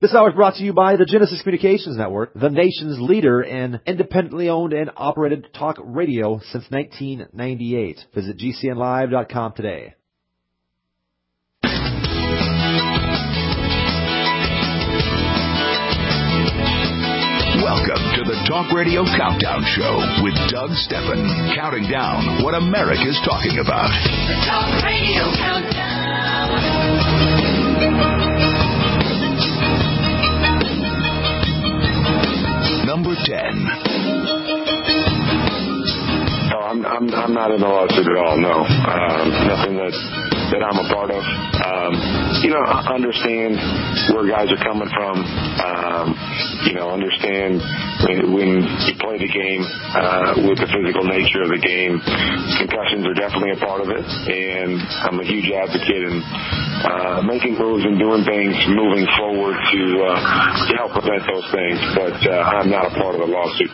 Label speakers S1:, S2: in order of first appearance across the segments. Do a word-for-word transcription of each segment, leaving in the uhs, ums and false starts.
S1: This hour is brought to you by the Genesis Communications Network, the nation's leader in independently owned and operated talk radio since nineteen ninety-eight. Visit G C N live dot com today.
S2: Welcome to the Talk Radio Countdown Show with Doug Steffen, counting down what America's talking about.
S3: The Talk Radio Countdown.
S2: Number ten.
S4: No, I'm I'm I'm not in the lawsuit at all. No, um, nothing that that I'm a part of. Um, you know, I understand where guys are coming from. Um, you know, understand when, when you play the game uh, with the physical nature of the game, concussions are definitely a part of it. And I'm a huge advocate in uh, making moves and doing things moving forward to uh, to help prevent those things. But uh, I'm not a part of the lawsuit.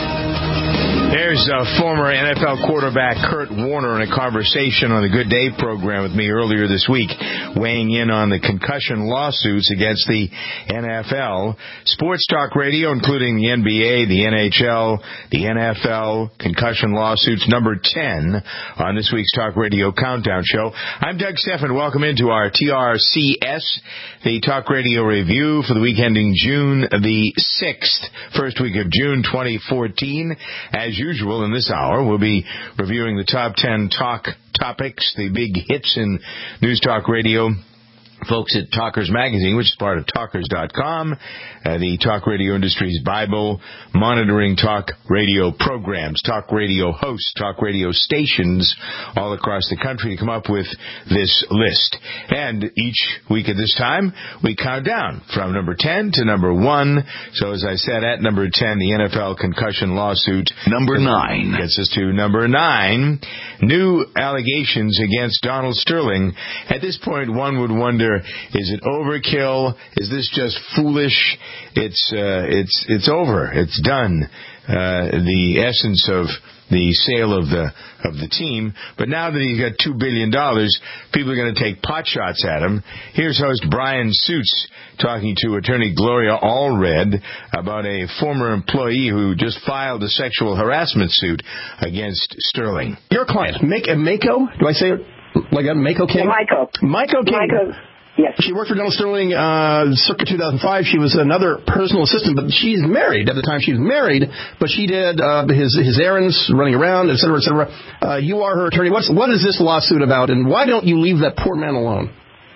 S5: There's uh, former N F L quarterback Kurt Warner in a conversation on the Good Day program with me earlier this week, weighing in on the concussion lawsuits against the N F L. Sports talk radio, including the N B A, the N H L, the N F L, concussion lawsuits, number ten on this week's Talk Radio Countdown Show. I'm Doug Steffen. Welcome into our T R C S, the Talk Radio Review for the week ending June the sixth, first week of June twenty fourteen. As usual, in this hour, we'll be reviewing the top ten talk topics, the big hits in News Talk Radio. Folks at Talkers Magazine, which is part of Talkers dot com, uh, the talk radio industry's Bible, monitoring talk radio programs, talk radio hosts, talk radio stations all across the country to come up with this list. And each week at this time, we count down from number ten to number one. So as I said, at number ten, the N F L concussion lawsuit.
S2: Number nine.
S5: Gets us to number nine. New allegations against Donald Sterling. At this point, one would wonder, is it overkill? Is this just foolish? It's uh, it's it's over. It's done. Uh, the essence of the sale of the of the team. But now that he's got two billion dollars, people are going to take pot shots at him. Here's host Brian Suits talking to attorney Gloria Allred about a former employee who just filed a sexual harassment suit against Sterling.
S6: Your client, Mako, Mako? Do I say it like that? Mako King?
S7: Yeah, Miko.
S6: Miko King.
S7: Miko. Yes.
S6: She worked for Donald Sterling uh, circa two thousand five. She was another personal assistant, but she's married. At the time, she was married, but she did uh, his his errands, running around, et cetera, et cetera. Uh, you are her attorney. What's, what is this lawsuit about, and why don't you leave that poor man alone?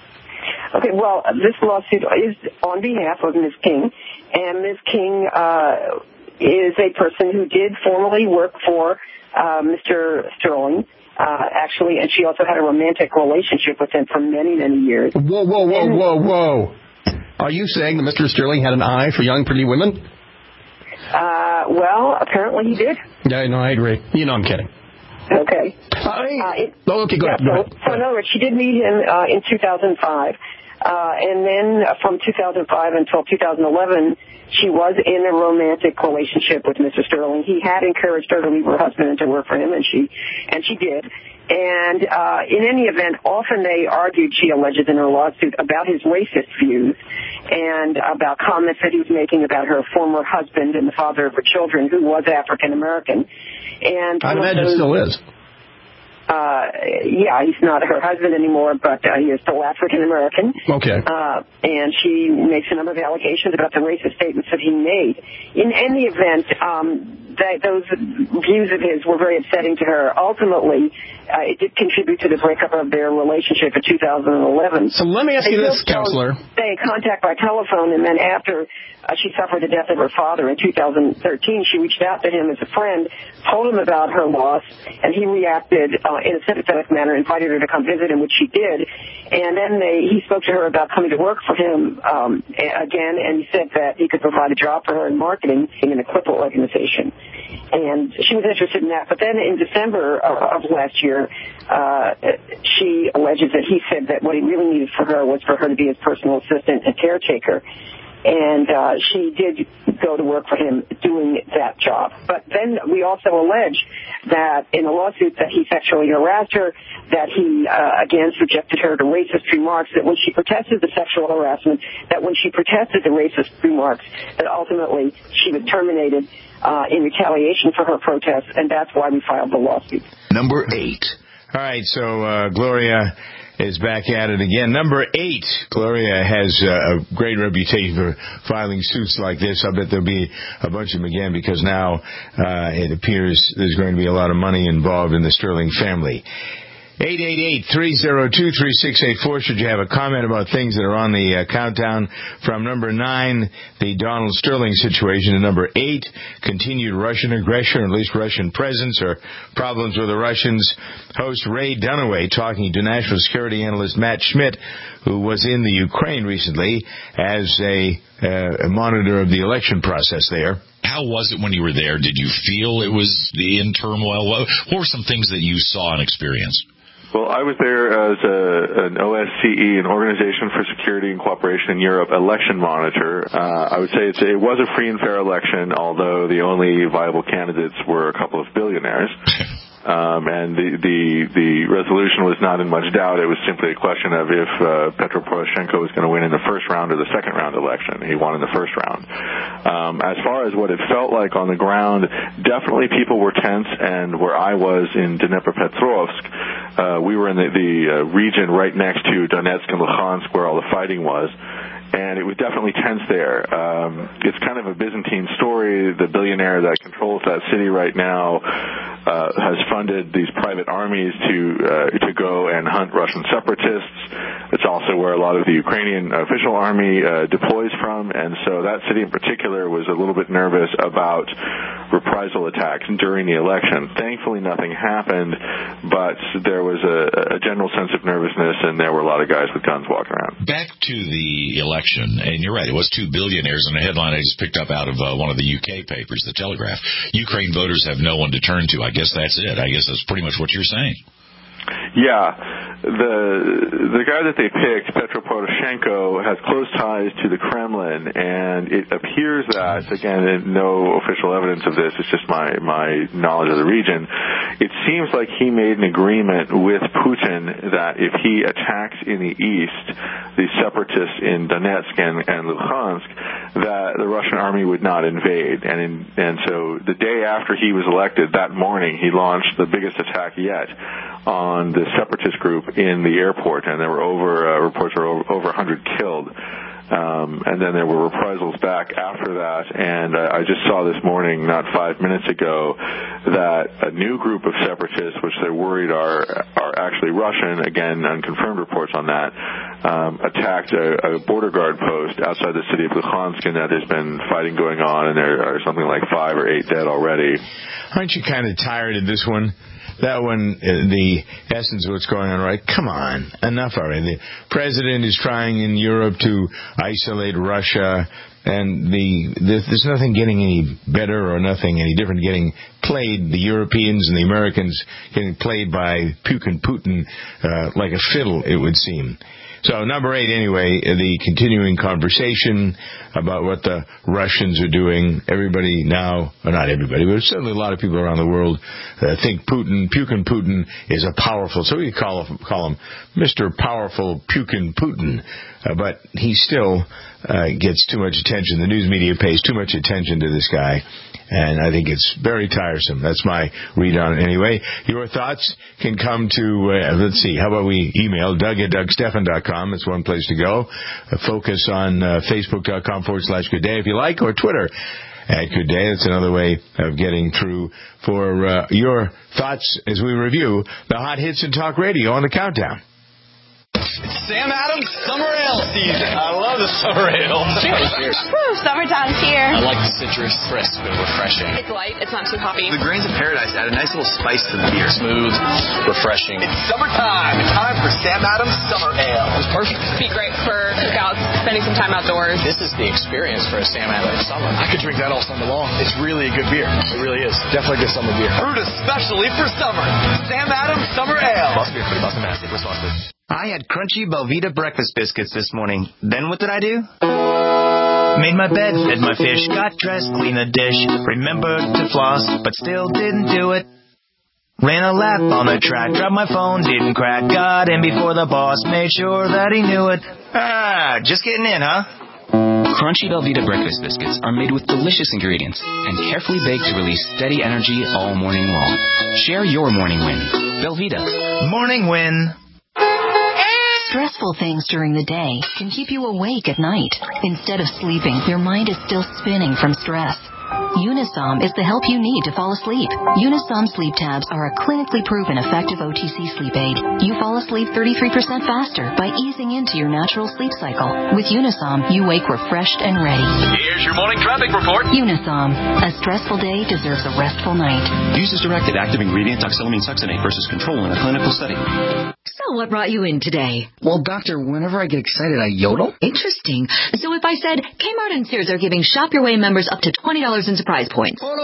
S7: Okay, well, this lawsuit is on behalf of Miz King, and Miz King uh, is a person who did formerly work for uh, Mister Sterling. Uh, actually, and she also had a romantic relationship with him for many, many years.
S6: Whoa, whoa, whoa, and, whoa, whoa. Are you saying that Mister Sterling had an eye for young, pretty women?
S7: Uh, well, apparently he did.
S6: Yeah, no, I agree. You know I'm kidding.
S7: Okay.
S6: Uh,
S7: uh, it,
S6: oh, okay, go
S7: yeah,
S6: ahead. Go
S7: so,
S6: ahead.
S7: so in other words, she did meet him uh, in two thousand five. Uh, and then from two thousand five until two thousand eleven, she was in a romantic relationship with Mister Sterling. He had encouraged her to leave her husband and to work for him, and she and she did. And uh, in any event, often they argued, she alleges in her lawsuit, about his racist views and about comments that he was making about her former husband and the father of her children, who was African American. And
S6: I imagine
S7: those,
S6: still is.
S7: Uh, yeah, he's not her husband anymore, but uh, he is still African American.
S6: Okay.
S7: Uh, and she makes a number of allegations about the racist statements that he made. In any event, um, that those views of his were very upsetting to her. Ultimately, uh, it did contribute to the breakup of their relationship in two thousand eleven.
S6: So let me ask
S7: they
S6: you this, counselor.
S7: Stay in contact by telephone, and then after uh, she suffered the death of her father in two thousand thirteen, she reached out to him as a friend, told him about her loss, and he reacted uh, in a sympathetic manner, invited her to come visit him, which she did. And then they, he spoke to her about coming to work for him um, again, and he said that he could provide a job for her in marketing in a Clipper organization. And she was interested in that. But then in December of, of last year, uh, she alleges that he said that what he really needed for her was for her to be his personal assistant and caretaker. and uh, she did go to work for him doing that job. But then we also allege that in a lawsuit that he sexually harassed her, that he, uh, again, subjected her to racist remarks, that when she protested the sexual harassment, that when she protested the racist remarks, that ultimately she was terminated uh, in retaliation for her protest, and that's why we filed the lawsuit.
S2: Number eight.
S5: All right, so uh, Gloria is back at it again. Number eight, Gloria has uh, a great reputation for filing suits like this. I bet there'll be a bunch of them again because now uh, it appears there's going to be a lot of money involved in the Sterling family. eight eight eight, three oh two, three six eight four should you have a comment about things that are on the uh, countdown. From number nine, the Donald Sterling situation, to number eight, continued Russian aggression, or at least Russian presence or problems with the Russians. Host Ray Dunaway talking to national security analyst Matt Schmidt, who was in the Ukraine recently as a, uh, a monitor of the election process there.
S8: How was it when you were there? Did you feel it was in turmoil? What were some things that you saw and experienced?
S9: Well, I was there as a, an O S C E, an Organization for Security and Cooperation in Europe, election monitor. Uh, I would say it's, it was a free and fair election, although the only viable candidates were a couple of billionaires. Um, and the, the the resolution was not in much doubt. It was simply a question of if uh, Petro Poroshenko was going to win in the first round or the second round election. He won in the first round. Um, as far as what it felt like on the ground, definitely people were tense. And where I was in Dnepropetrovsk, uh, we were in the, the uh, region right next to Donetsk and Luhansk, where all the fighting was. And it was definitely tense there. Um, it's kind of a Byzantine story. The billionaire that controls that city right now uh, has funded these private armies to uh, to go and hunt Russian separatists. It's also where a lot of the Ukrainian official army uh, deploys from. And so that city in particular was a little bit nervous about reprisal attacks during the election. Thankfully, nothing happened, but there was a, a general sense of nervousness, and there were a lot of guys with guns walking around.
S8: Back to the election, and you're right, it was two billionaires, and a headline I just picked up out of uh, one of the U K papers, The Telegraph. Ukraine voters have no one to turn to. I guess that's it. I guess that's pretty much what you're saying.
S9: Yeah. The the guy that they picked, Petro Poroshenko, has close ties to the Kremlin, and it appears that, again, no official evidence of this, it's just my, my knowledge of the region, it seems like he made an agreement with Putin that if he attacks in the east, the separatists in Donetsk and, and Luhansk, that the Russian army would not invade. And, in, and so the day after he was elected, that morning, he launched the biggest attack yet on the separatist group in the airport, and there were over uh, reports were over, over one hundred killed. Um, and then there were reprisals back after that, and uh, I just saw this morning, not five minutes ago, that a new group of separatists, which they're worried are are actually Russian, again, unconfirmed reports on that, um, attacked a, a border guard post outside the city of Luhansk, and that there's been fighting going on, and there are something like five or eight dead already.
S5: Aren't you kind of tired of this one? That one, the essence of what's going on, right? Come on, enough already. The president is trying in Europe to isolate Russia, and the there's nothing getting any better or nothing any different getting played. The Europeans and the Americans getting played by Putin, Putin uh, like a fiddle, it would seem. So number eight, anyway, the continuing conversation about what the Russians are doing. Everybody now, or not everybody, but certainly a lot of people around the world uh, think Putin, Putin, Putin is a powerful, so we call, call him Mister Powerful Putin, Putin. Uh, but he still uh, gets too much attention. The news media pays too much attention to this guy. And I think it's very tiresome. That's my read on it anyway. Your thoughts can come to, uh, let's see, how about we email Doug at Doug Stephan dot com. That's one place to go. Uh, focus on uh, Facebook.com forward slash Good Day if you like, or Twitter at Good Day. That's another way of getting through for uh, your thoughts as we review the hot hits in talk radio on the countdown.
S10: It's Sam Adams Summer Ale season. I love the summer ale.
S11: Cheers. Cheers. Woo, summertime's here.
S10: I like the citrus, crisp and refreshing.
S11: It's light. It's not too hoppy.
S10: The grains of paradise add a nice little spice to the beer. Smooth, refreshing. It's summertime. It's time for Sam Adams Summer Ale. It's perfect.
S11: It'd be great for cookouts, spending some time outdoors.
S10: This is the experience for a Sam Adams summer. I could drink that all summer long. It's really a good beer. It really is. Definitely a good summer beer. Brewed especially for summer. Sam Adams Summer Ale. Boston Beer, pretty Boston, Mass. Wisconsin.
S12: I had crunchy Belvita breakfast biscuits this morning. Then what did I do? Made my bed, fed my fish, got dressed, cleaned the dish. Remembered to floss, but still didn't do it. Ran a lap on the track, dropped my phone, didn't crack. Got in before the boss, made sure that he knew it. Ah, just getting in, huh?
S13: Crunchy Belvita breakfast biscuits are made with delicious ingredients and carefully baked to release steady energy all morning long. Share your morning win. Belvita.
S12: Morning win.
S14: Stressful things during the day can keep you awake at night. Instead of sleeping, your mind is still spinning from stress. Unisom is the help you need to fall asleep. Unisom sleep tabs are a clinically proven effective O T C sleep aid. You fall asleep thirty-three percent faster by easing into your natural sleep cycle. With Unisom, you wake refreshed and ready.
S15: Here's your morning traffic report.
S14: Unisom. A stressful day deserves a restful night.
S13: Use as directed. Active ingredient oxylamine succinate versus control in a clinical study.
S16: So what brought you in today?
S17: Well, doctor, whenever I get excited, I yodel.
S16: Interesting. So if I said Kmart and Sears are giving Shop Your Way members up to twenty dollars in surprise points. Wow.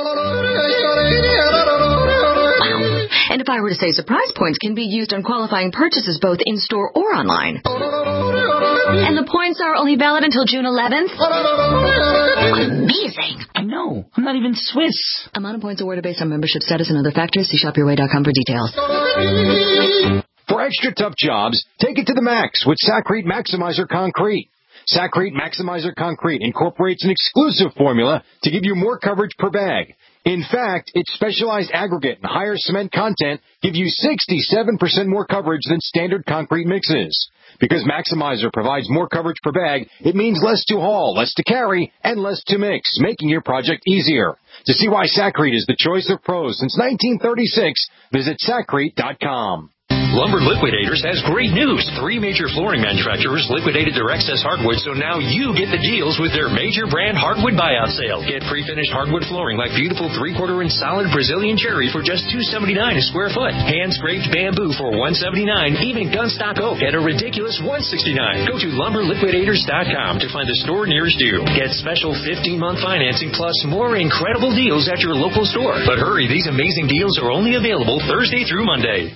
S16: And if I were to say surprise points can be used on qualifying purchases both in-store or online. And the points are only valid until June eleventh? Amazing.
S17: I know. I'm not even Swiss.
S16: Amount of points awarded based on membership status and other factors. See shop your way dot com for details.
S1: For extra tough jobs, take it to the max with Sakrete Maximizer Concrete. Sakrete Maximizer Concrete incorporates an exclusive formula to give you more coverage per bag. In fact, its specialized aggregate and higher cement content give you sixty-seven percent more coverage than standard concrete mixes. Because Maximizer provides more coverage per bag, it means less to haul, less to carry, and less to mix, making your project easier. To see why Sakrete is the choice of pros since nineteen thirty-six, visit Sakrete dot com.
S15: Lumber Liquidators has great news. Three major flooring manufacturers liquidated their excess hardwood, so now you get the deals with their major brand hardwood buyout sale. Get pre-finished hardwood flooring like beautiful three-quarter inch solid Brazilian cherry for just two dollars and seventy-nine cents a square foot. Hand-scraped bamboo for one dollar and seventy-nine cents. Even gunstock oak at a ridiculous one dollar and sixty-nine cents. Go to lumber liquidators dot com to find the store nearest you. Get special fifteen-month financing plus more incredible deals at your local store. But hurry, these amazing deals are only available Thursday through Monday.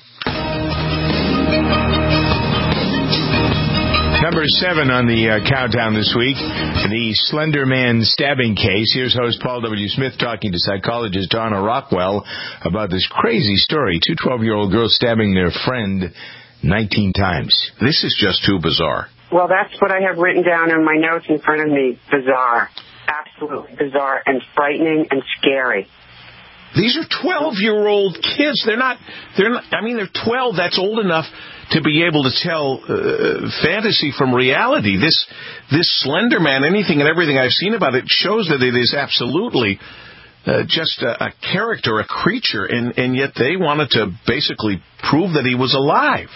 S5: Number seven on the uh, countdown this week, the Slender Man stabbing case. Here's host Paul W. Smith talking to psychologist Donna Rockwell about this crazy story. Two twelve-year-old girls stabbing their friend nineteen times. This is just too bizarre.
S7: Well, that's what I have written down in my notes in front of me. Bizarre. Absolutely bizarre and frightening and scary.
S6: These are twelve-year-old kids. They're not, they're not, I mean, they're twelve. That's old enough to be able to tell uh, fantasy from reality. This, this Slender Man, anything and everything I've seen about it shows that it is absolutely uh, just a, a character, a creature, and, and yet they wanted to basically prove that he was alive.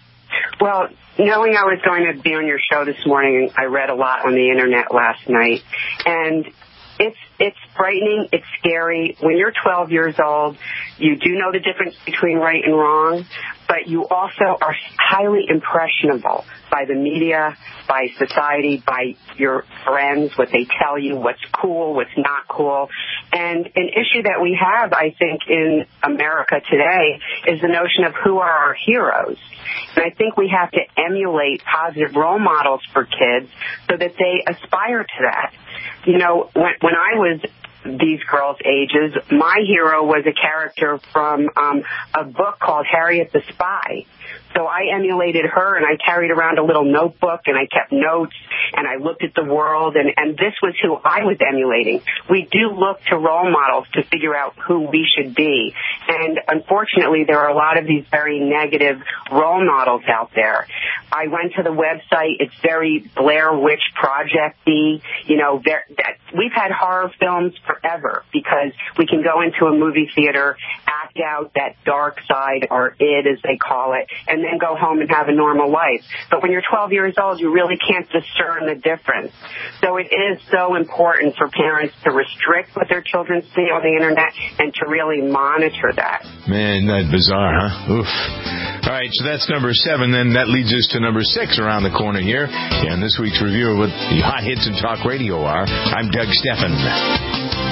S7: Well, knowing I was going to be on your show this morning, I read a lot on the Internet last night, and It's it's frightening. It's scary. When you're twelve years old, you do know the difference between right and wrong, but you also are highly impressionable by the media, by society, by your friends, what they tell you, what's cool, what's not cool. And an issue that we have, I think, in America today is the notion of who are our heroes. And I think we have to emulate positive role models for kids so that they aspire to that. You know, when, when I was these girls' ages, my hero was a character from um, a book called Harriet the Spy. So I emulated her, and I carried around a little notebook, and I kept notes, and I looked at the world, and, and this was who I was emulating. We do look to role models to figure out who we should be. And unfortunately, there are a lot of these very negative role models out there. I went to the website. It's very Blair Witch Project-y. You know, there, that, we've had horror films forever because we can go into a movie theater, act out that dark side, or id, as they call it, and then go home and have a normal life. But when you're twelve years old, you really can't discern the difference. So it is so important for parents to restrict what their children see on the Internet and to really monitor that.
S5: Man, that's bizarre, huh? Oof. All right, so that's number seven. Then that leads us to number six around the corner here. And this week's review of what the hot hits in talk radio are. I'm Doug Steffen.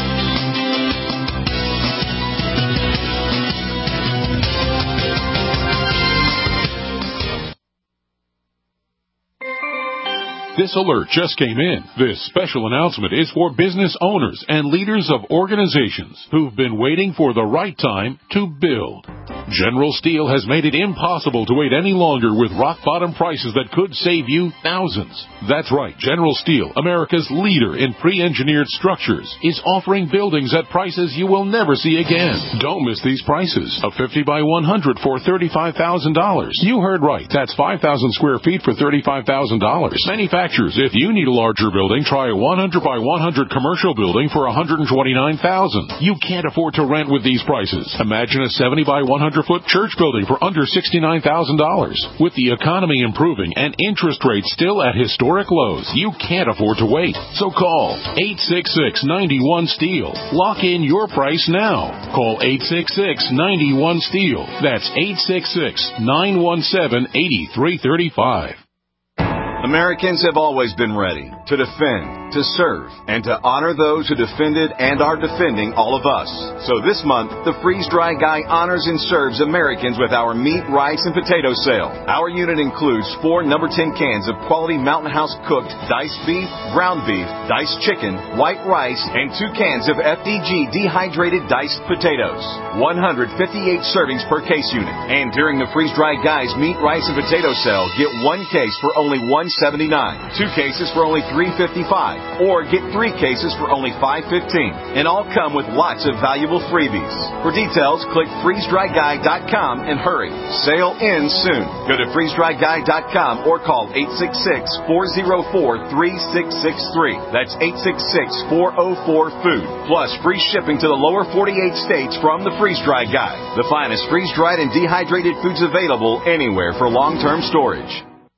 S18: This alert just came in. This special announcement is for business owners and leaders of organizations who've been waiting for the right time to build. General Steel has made it impossible to wait any longer with rock-bottom prices that could save you thousands. That's right. General Steel, America's leader in pre-engineered structures, is offering buildings at prices you will never see again. Don't miss these prices. A fifty by one hundred for thirty-five thousand dollars. You heard right. That's five thousand square feet for thirty-five thousand dollars. Manufacturers, if you need a larger building, try a one hundred by one hundred commercial building for one hundred twenty-nine thousand dollars. You can't afford to rent with these prices. Imagine a seventy by one hundred foot church building for under sixty-nine thousand dollars. With the economy improving and interest rates still at historic lows, you can't afford to wait. So call eight six six, nine one, STEEL. Lock in your price now. Call eight six six, nine one, STEEL. That's eight six six, nine one seven, eight three three five.
S19: Americans have always been ready to defend, to serve, and to honor those who defended and are defending all of us. So this month, the Freeze Dry Guy honors and serves Americans with our meat, rice, and potato sale. Our unit includes four number ten cans of quality Mountain House cooked diced beef, ground beef, diced chicken, white rice, and two cans of F D G dehydrated diced potatoes. one hundred fifty-eight servings per case unit. And during the Freeze Dry Guy's meat, rice, and potato sale, get one case for only one seventy-nine, two cases for only three fifty-five, or get three cases for only five fifteen, and all come with lots of valuable freebies. For details, click freeze dry guy dot com and hurry. Sale ends soon. Go to freeze dry guy dot com or call eight six six, four oh four, three six six three. That's eight six six, four oh four, food. Plus free shipping to the lower forty-eight states from the Freeze Dry Guy. The finest freeze-dried and dehydrated foods available anywhere for long-term storage.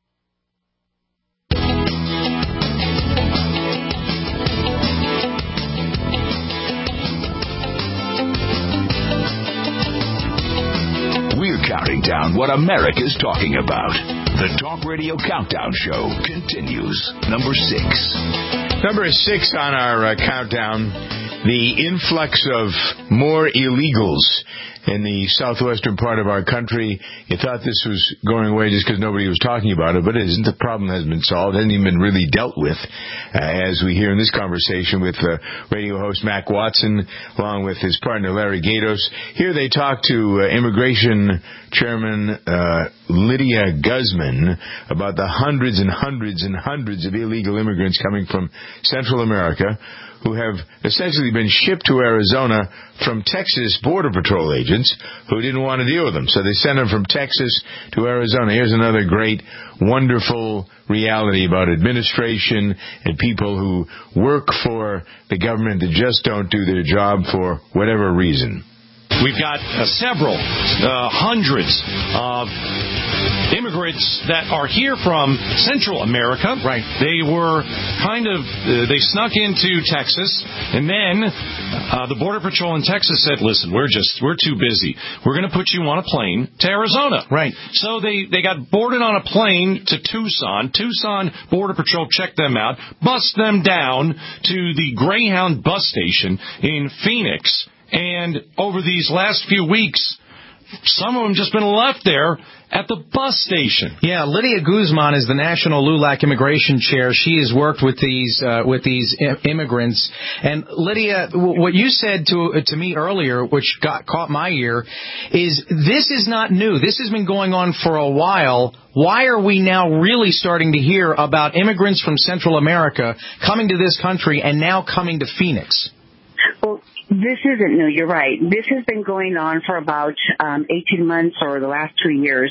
S2: Counting down what America's talking about. The Talk Radio Countdown Show continues. Number six.
S5: Number six on our uh, countdown, the influx of more illegals in the southwestern part of our country. You thought this was going away just because nobody was talking about it, but it isn't. The problem hasn't been solved. It hasn't even been really dealt with, uh, as we hear in this conversation with uh, radio host Mac Watson, along with his partner Larry Gatos. Here they talk to uh, Immigration Chairman uh, Lydia Guzman about the hundreds and hundreds and hundreds of illegal immigrants coming from Central America who have essentially been shipped to Arizona from Texas Border Patrol agents who didn't want to deal with them. So they sent them from Texas to Arizona. Here's another great, wonderful reality about administration and people who work for the government that just don't do their job for whatever reason.
S20: We've got uh, several, uh, hundreds of immigrants that are here from Central America. Right. They were kind of, uh, they snuck into Texas, and then uh, the Border Patrol in Texas said, listen, we're just, we're too busy. We're going to put you on a plane to Arizona. Right. So they, they got boarded on a plane to Tucson. Tucson Border Patrol checked them out, bussed them down to the Greyhound bus station in Phoenix. And over these last few weeks, some of them just been left there at the bus station.
S21: Yeah, Lydia Guzman is the National L U L A C Immigration Chair. She has worked with these uh, with these immigrants. And Lydia, what you said to to me earlier, which got caught my ear, is this is not new. This has been going on for a while. Why are we now really starting to hear about immigrants from Central America coming to this country and now coming to Phoenix?
S22: Well, this isn't new. You're right. This has been going on for about um, eighteen months or the last two years.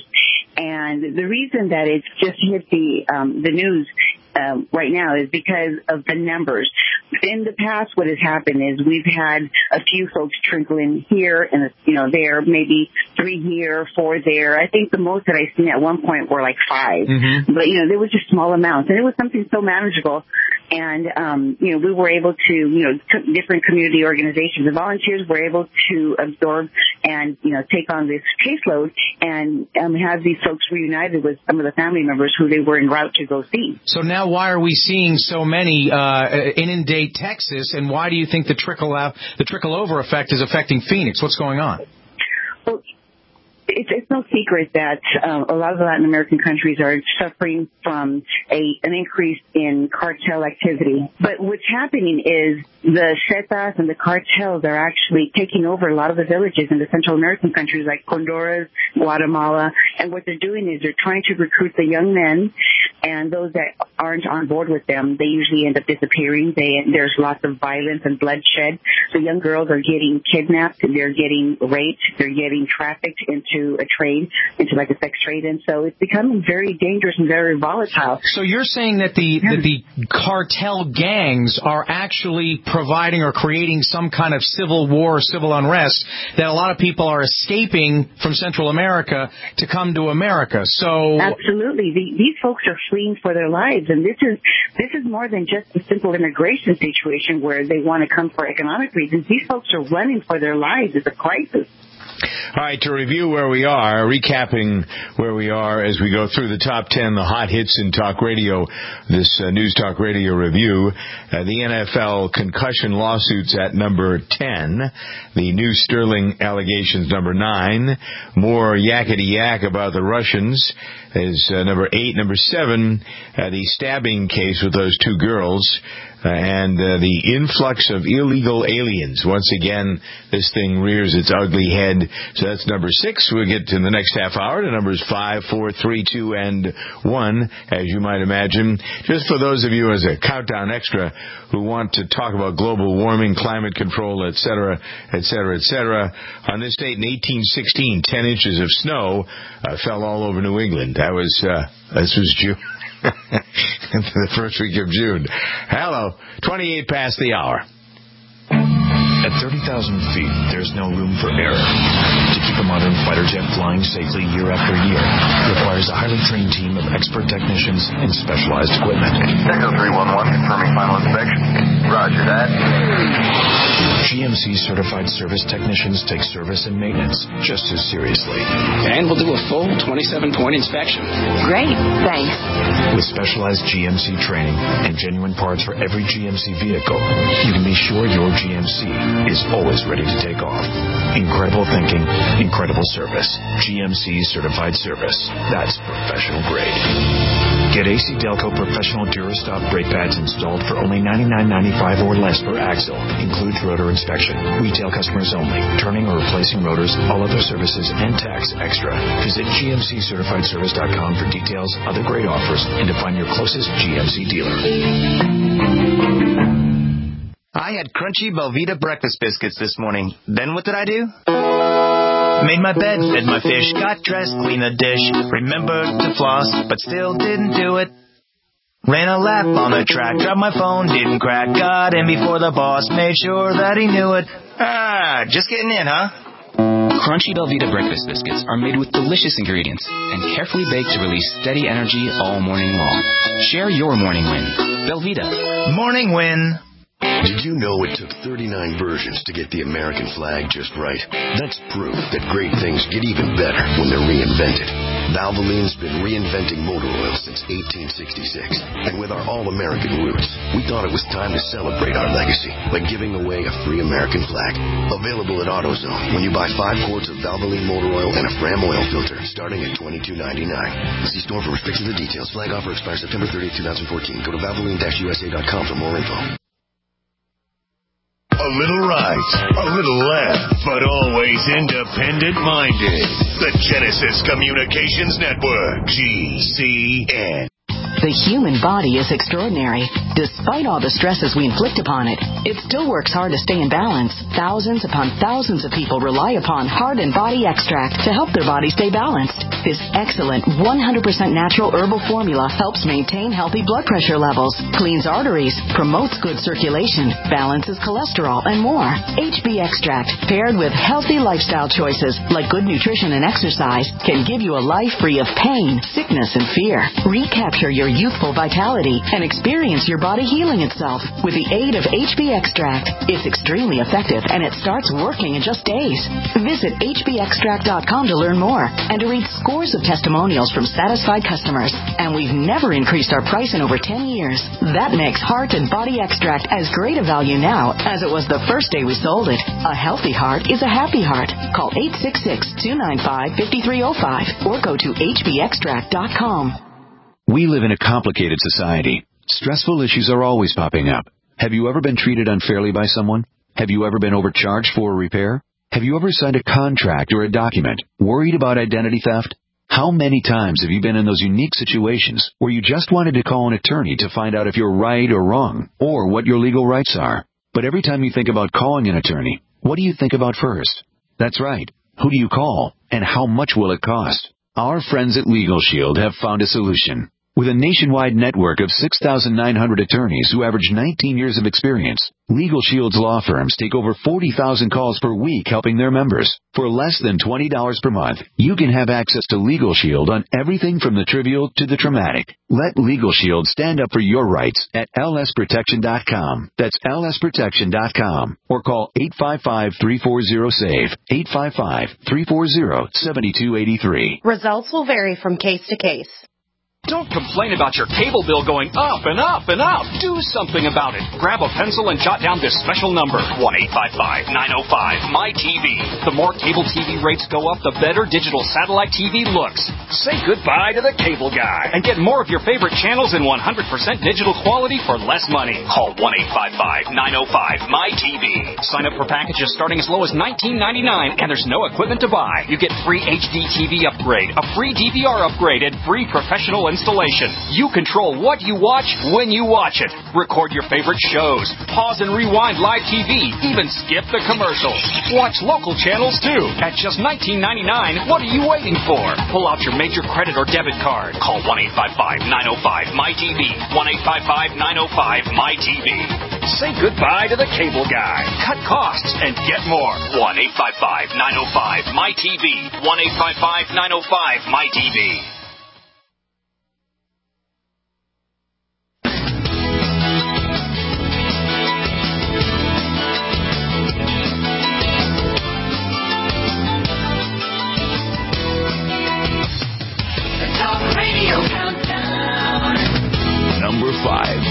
S22: And the reason that it's just hit the um, the news um, right now is because of the numbers. In the past, what has happened is we've had a few folks trickle in here and, you know, there, maybe three here, four there. I think the most that I've seen at one point were like five. Mm-hmm. But, you know, there was just small amounts. And it was something so manageable. And, um, you know, we were able to, you know, t- different community organizations and volunteers were able to absorb and, you know, take on this caseload and um, have these folks reunited with some of the family members who they were en route to go see.
S21: So now why are we seeing so many uh, inundate Texas, and why do you think the trickle out, the trickle over effect is affecting Phoenix? What's going on?
S22: Well, it it's, it's no secret that uh, a lot of the Latin American countries are suffering from a an increase in cartel activity. But what's happening is the Zetas and the cartels are actually taking over a lot of the villages in the Central American countries like Honduras, Guatemala, and what they're doing is they're trying to recruit the young men, and those that aren't on board with them, they usually end up disappearing. They, there's lots of violence and bloodshed. So young girls are getting kidnapped, they're getting raped, they're getting trafficked into a trade, into like a sex trade, and so it's becoming very dangerous and very volatile.
S21: So you're saying that the
S22: yeah.
S21: that the cartel gangs are actually providing or creating some kind of civil war, civil unrest, that a lot of people are escaping from Central America to come to America. So
S22: absolutely, the, these folks are fleeing for their lives, and this is this is more than just a simple immigration situation where they want to come for economic reasons. These folks are running for their lives. It's a crisis.
S5: All right, to review where we are, recapping where we are as we go through the top ten, the hot hits in talk radio, this uh, News Talk Radio review. Uh, the N F L concussion lawsuits at number ten. The new Sterling allegations, number nine. More yakety-yak about the Russians is uh, number eight. Number seven, uh, the stabbing case with those two girls. Uh, and uh, the influx of illegal aliens. Once again, this thing rears its ugly head. So that's number six. We'll get to the next half hour to numbers five, four, three, two, and one, as you might imagine. Just for those of you as a countdown extra who want to talk about global warming, climate control, et cetera, et cetera, et cetera. On this date in eighteen sixteen, ten inches of snow uh, fell all over New England. That was, uh, this was June. The first week of June. Hello. twenty-eight past the hour.
S3: At thirty thousand feet, there's no room for error. To keep a modern fighter jet flying safely year after year requires a highly trained team of expert technicians and specialized equipment.
S4: Echo three one one, confirming final inspection. Roger that.
S3: G M C certified service technicians take service and maintenance just as seriously.
S13: And we'll do a full twenty-seven point inspection.
S14: Great, thanks.
S3: With specialized G M C training and genuine parts for every G M C vehicle, you can be sure your G M C is always ready to take off. Incredible thinking, incredible service. G M C certified service. That's professional grade. Get A C Delco Professional Durastop brake pads installed for only ninety-nine ninety-five or less per axle. Includes rotor inspection. Retail customers only. Turning or replacing rotors, all other services, and tax extra. Visit G M C certified service dot com for details, other great offers, and to find your closest G M C dealer.
S12: I had crunchy Belvita breakfast biscuits this morning. Then what did I do? Made my bed, fed my fish, got dressed, cleaned the dish, remembered to floss, but still didn't do it. Ran a lap on the track, dropped my phone, didn't crack, got in before the boss, made sure that he knew it. Ah, just getting in, huh?
S13: Crunchy Belvita breakfast biscuits are made with delicious ingredients and carefully baked to release steady energy all morning long. Share your morning win. Belvita.
S12: Morning win.
S23: Did you know it took thirty-nine versions to get the American flag just right? That's proof that great things get even better when they're reinvented. Valvoline's been reinventing motor oil since eighteen sixty-six. And with our all-American roots, we thought it was time to celebrate our legacy by giving away a free American flag. Available at AutoZone when you buy five quarts of Valvoline motor oil and a Fram oil filter starting at twenty-two ninety-nine. See store for restrictions and details. Flag offer expires September thirtieth, twenty fourteen. Go to valvoline dash u s a dot com for more info.
S2: A little right, a little left, but always independent-minded. The Genesis Communications Network, G C N.
S14: The human body is extraordinary. Despite all the stresses we inflict upon it, it still works hard to stay in balance. Thousands upon thousands of people rely upon Heart and Body Extract to help their body stay balanced. This excellent one hundred percent natural herbal formula helps maintain healthy blood pressure levels, cleans arteries, promotes good circulation, balances cholesterol, and more. H B Extract, paired with healthy lifestyle choices like good nutrition and exercise, can give you a life free of pain, sickness, and fear. Recapture your youthful vitality and experience your
S8: body healing itself with the aid of H B Extract. It's extremely effective, and it starts working in just days. Visit H B extract dot com to learn more and to read scores of testimonials from satisfied customers. And we've never increased our price in over ten years. That makes Heart and Body Extract as great a value now as it was the first day we sold it. A healthy heart is a happy heart. Call eight six six, two nine five, five three zero five or go to H B extract dot com.
S9: We live in a complicated society. Stressful issues are always popping up. Have you ever been treated unfairly by someone? Have you ever been overcharged for a repair? Have you ever signed a contract or a document worried about identity theft? How many times have you been in those unique situations where you just wanted to call an attorney to find out if you're right or wrong or what your legal rights are? But every time you think about calling an attorney, what do you think about first? That's right. Who do you call, and how much will it cost? Our friends at Legal Shield have found a solution. With a nationwide network of six thousand nine hundred attorneys who average nineteen years of experience, Legal Shield's law firms take over forty thousand calls per week helping their members. For less than twenty dollars per month, you can have access to Legal Shield on everything from the trivial to the traumatic. Let Legal Shield stand up for your rights at L S protection dot com. That's L S protection dot com. Or call eight five five, three four zero, S A V E, eight five five, three four zero, seven two eight three.
S11: Results will vary from case to case.
S24: Don't complain about your cable bill going up and up and up. Do something about it. Grab a pencil and jot down this special number, one eight five five, nine oh five, M Y T V. The more cable T V rates go up, the better digital satellite T V looks. Say goodbye to the cable guy and get more of your favorite channels in one hundred percent digital quality for less money. Call one eight five five, nine oh five, M Y T V. Sign up for packages starting as low as nineteen ninety-nine, and there's no equipment to buy. You get free H D T V upgrade, a free D V R upgrade, and free professional installation. You control what you watch when you watch it. Record your favorite shows. Pause and rewind live T V. Even skip the commercials. Watch local channels too. At just nineteen ninety-nine, what are you waiting for? Pull out your major credit or debit card. Call one eight five five, nine oh five, M Y T V. one eight five five, nine oh five, M Y T V. Say goodbye to the cable guy. Cut costs and get more. one eight five five, nine oh five, M Y T V. one eight five five, nine oh five, M Y T V.
S5: Number five.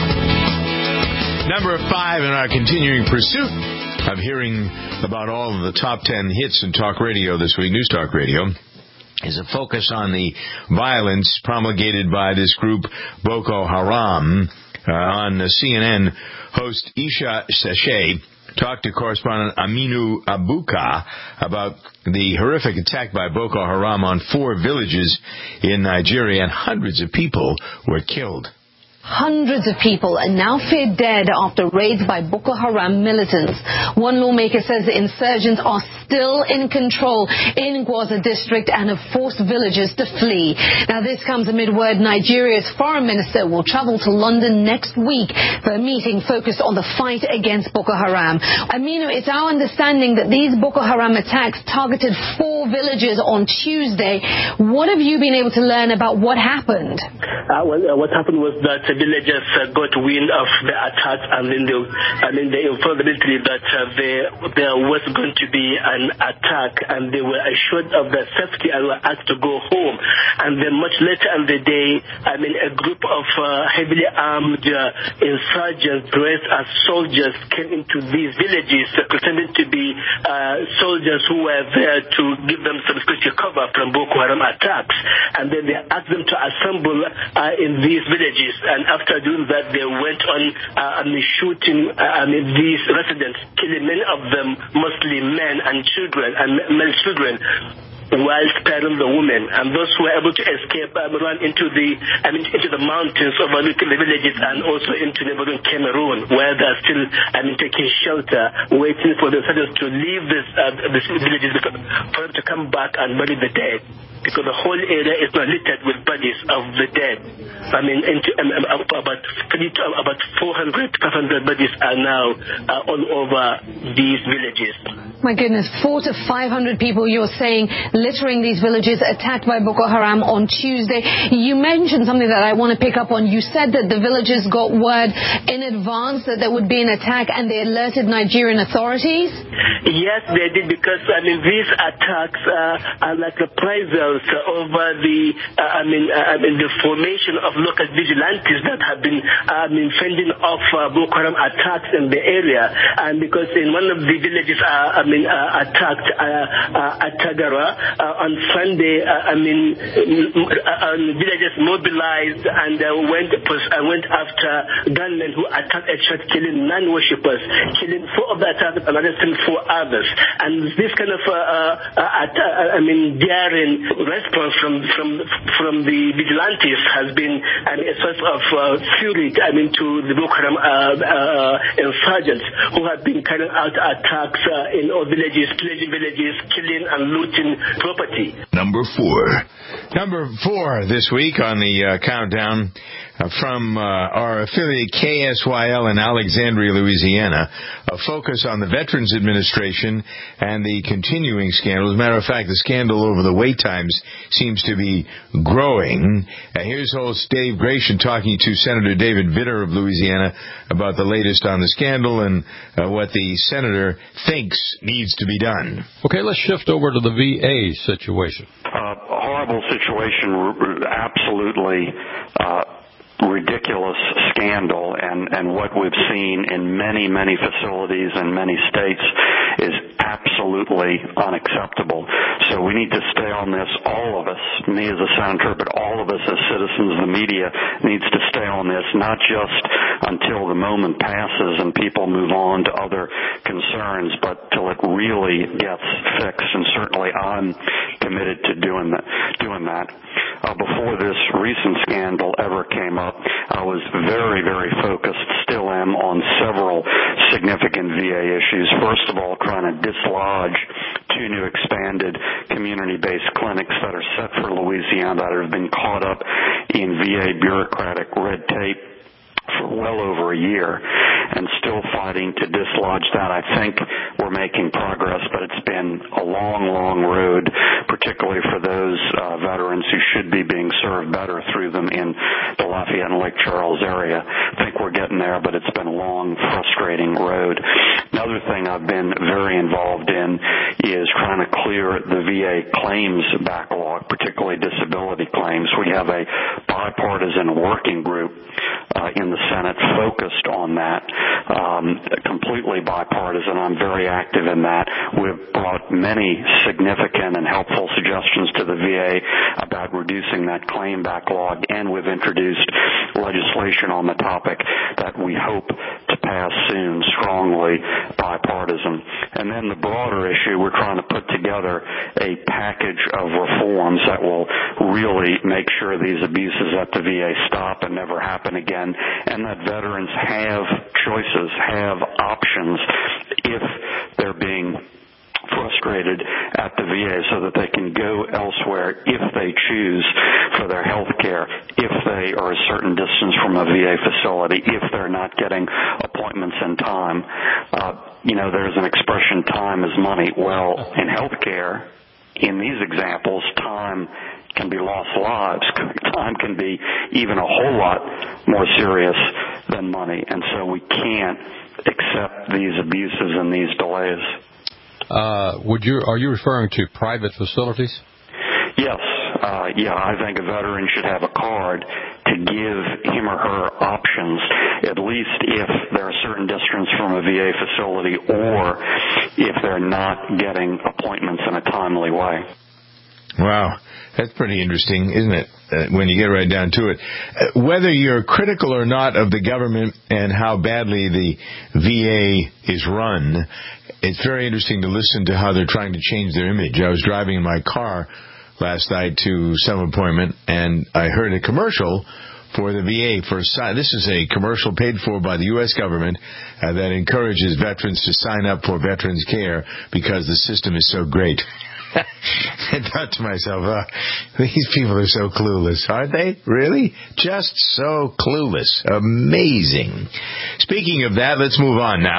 S5: Number five in our continuing pursuit of hearing about all of the top ten hits in talk radio this week, News Talk Radio, is a focus on the violence promulgated by this group, Boko Haram. Uh, on C N N, host Isha Sachet talked to correspondent Aminu Abuka about the horrific attack by Boko Haram on four villages in Nigeria, and hundreds of people were killed.
S25: Hundreds of people are now feared dead after raids by Boko Haram militants. One lawmaker says the insurgents are still in control in Gwaza district and have forced villagers to flee. Now this comes amid word Nigeria's foreign minister will travel to London next week for a meeting focused on the fight against Boko Haram. Aminu, it's our understanding that these Boko Haram attacks targeted four villages on Tuesday. What have you been able to learn about what happened?
S26: Uh, well, uh, what happened was that the villagers uh, got wind of the attack, and then they, I mean, they informed the military that uh, there, there was going to be an attack, and they were assured of their safety and were asked to go home. And then much later in the day, I mean, a group of uh, heavily armed uh, insurgents dressed as soldiers came into these villages, uh, pretending to be uh, soldiers who were there to give them some special cover from Boko Haram attacks. And then they asked them to assemble uh, in these villages. And after doing that, they went on uh, I mean, shooting uh, I mean, these residents, killing many of them, mostly men and children, and male children, while sparing the women. And those who were able to escape um, ran into the I mean, into the mountains overlooking the villages, and also into neighboring Cameroon, where they're still I mean, taking shelter, waiting for the soldiers to leave this, uh, this villages for them to come back and bury the dead. Because the whole area is now littered with bodies of the dead. I mean, into, um, about three to, about four hundred, five hundred bodies are now uh, all over these villages.
S25: My goodness, four to five hundred people, you're saying, littering these villages attacked by Boko Haram on Tuesday. You mentioned something that I want to pick up on. You said that the villagers got word in advance that there would be an attack and they alerted Nigerian authorities?
S26: Yes, they did, because, I mean, these attacks uh, are like reprisals over the, uh, I mean, uh, I mean, the formation of local vigilantes that have been, uh, I mean, fending off uh, Boko Haram attacks in the area. And because in one of the villages, uh, I mean, Been, uh, attacked uh, uh, at Tagara uh, on Sunday. Uh, I mean, uh, villagers mobilized and uh, went uh, went after gunmen who attacked a church, killing non-worshippers, killing four of the attackers and arresting four others. And this kind of, uh, uh, at, uh, I mean, daring response from from from the vigilantes has been I mean, a source of uh, fury. I mean, to the Boko Haram uh, uh, insurgents who have been carrying out attacks uh, in villages, pillaging villages, killing and looting property.
S2: Number four.
S5: Number four this week on the uh, countdown uh, from uh, our affiliate K S Y L in Alexandria, Louisiana, a focus on the Veterans Administration and the continuing scandal. As a matter of fact, the scandal over the wait times seems to be growing. Uh, here's host Dave Gratian talking to Senator David Vitter of Louisiana about the latest on the scandal and uh, what the senator thinks needs to be done.
S1: Okay, let's shift over to the V A situation.
S6: Uh, horrible situation, absolutely uh, ridiculous scandal, and, and what we've seen in many, many facilities in many states is absolutely unacceptable. So we need to stay on this, all of us, me as a senator, but all of us as citizens, the media needs to stay on this, not just until the moment passes and people move on to other concerns, but till it really gets fixed. And certainly I'm committed to doing that. Doing that. Uh, before this recent scandal ever came up, I was very, very focused, still am, on several significant V A issues. First of all, trying to dislodge two new expanded community-based clinics that are set for Louisiana that have been caught up in V A bureaucratic red tape for well over a year, and still fighting to dislodge that. I think we're making progress, but it's been a long, long road, particularly for those uh, veterans who should be being served better through them in the Lafayette and Lake Charles area. I think we're getting there, but it's been a long, frustrating road. Another thing I've been very involved in is trying to clear the V A claims backlog, particularly disability claims. We have a bipartisan working group uh, in the Senate focused on that, um, completely bipartisan. I'm very active in that. We've brought many significant and helpful suggestions to the V A about reducing that claim backlog, and we've introduced legislation on the topic that we hope to pass soon, strongly bipartisan. And then the broader issue, we're trying to put together a package of reforms that will really make sure these abuses at the V A stop and never happen again, and that veterans have choices, have options if they're being frustrated at the V A, so that they can go elsewhere if they choose for their health care, if they are a certain distance from a V A facility, if they're not getting appointments in time. Uh, you know, there's an expression, time is money. Well, in health care, in these examples, time can be lost lives. Time can be even a whole lot more serious than money, and so we can't accept these abuses and these delays.
S1: Uh, would you are you referring to private facilities?
S6: Yes. Uh, yeah, I think a veteran should have a card to give him or her options, at least if they're a certain distance from a V A facility or if they're not getting appointments in a timely way.
S5: Wow, that's pretty interesting, isn't it, uh, when you get right down to it? Uh, whether you're critical or not of the government and how badly the V A is run, it's very interesting to listen to how they're trying to change their image. I was driving in my car last night to some appointment, and I heard a commercial for the V A. For this is a commercial paid for by the U S government uh, that encourages veterans to sign up for veterans care because the system is so great. I thought to myself, uh, these people are so clueless, aren't they? Really? Just so clueless. Amazing. Speaking of that, let's move on now.